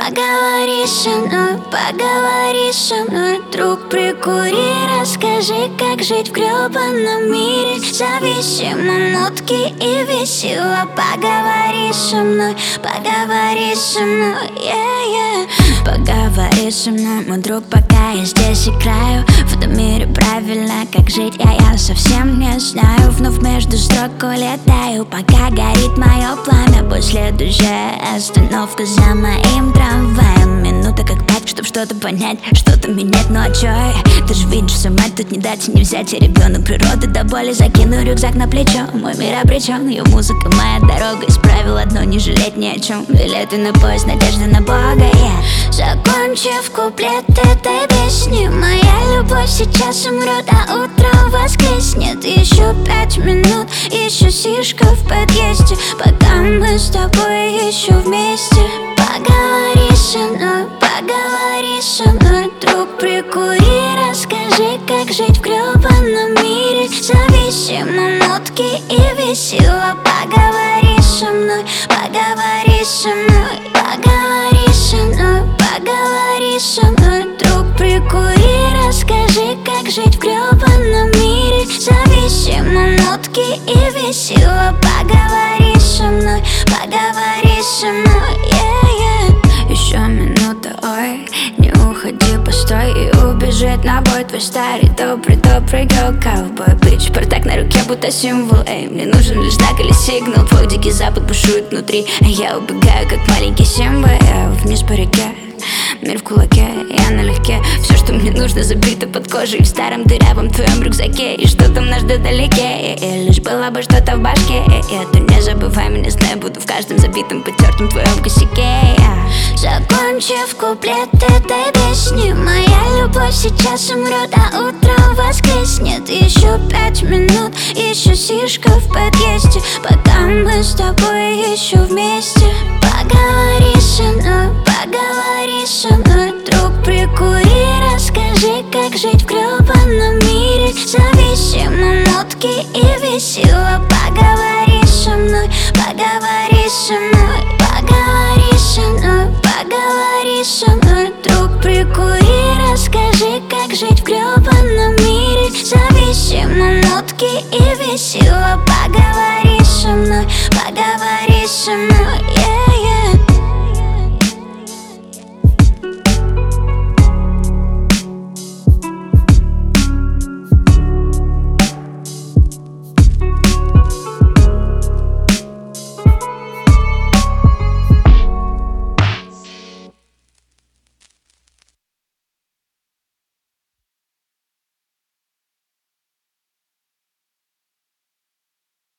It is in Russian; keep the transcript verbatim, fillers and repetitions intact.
Поговори со мной, поговори со мной, друг, прикури, расскажи, как жить в грёбаном мире зависимом от утки и весело. Поговори со мной, поговори со мной, yeah, yeah. Поговори со мной, мой друг, пока я здесь играю в этом мире правильно, как жить, я, я совсем не знаю. Вновь между строк улетаю, пока горит мое пламя. Пусть следующая остановка за моим трамваем. Минута как пять, чтоб что-то понять, что-то менять, ну а чё я? Ты же видишь, что мать тут не дать и не взять. Я ребенок природы до боли, закину рюкзак на плечо. Мой мир обречен, ее музыка, моя дорога. Исправил одно, не жалеть ни о чем. Билеты на поезд, надежда на Бога, yeah. Закончив куплет этой песни, моя любовь сейчас умрет, а утром воскреснет. Еще пять минут, еще сишка в подъезде, пока мы с тобой еще вместе. Поговори со мной, поговори со мной, друг, прикури, расскажи, как жить в грёбаном мире зависимом от утки и весело. Поговори со мной, поговори со мной, поговори со мной, поговори со мной, друг, прикури, расскажи, как жить в грёбаном мире зависимом от утки и весело. Поговори со мной, поговори со мной, yeah, yeah. Еще минута, ой, не уходи, постой и убежит на бой твой старый добрый, добрый girl, ковбой, бич. Спартак на руке, будто символ, эй, мне нужен лишь знак или сигнал. Твой дикий запад бушует внутри, а я убегаю, как маленький Симба. Я вниз по реке, мир в кулаке, я налегке. Все, что мне нужно, забито под кожей в старом дырявом твоем рюкзаке. И что там нас ждет вдалеке, и, и лишь было бы что-то в башке, и, и, то не забывай меня, знай, буду в каждом забитом потертом твоем косяке, yeah. Закончив куплет этой песни, моя любовь сейчас умрет, а утром воскреснет. Еще пять минут, еще сишка в подъезде, пока мы с тобой еще вместе. Поговори со мной, поговори со мной, друг, прикури, расскажи, как жить в грёбаном мире зависимом от утки и весело. Поговори со мной, поговори со мной, поговори со мной, поговори со мной, друг, прикури, расскажи, как жить в грёбаном мире зависимом от утки и весело. Поговори со мной, поговори со мной.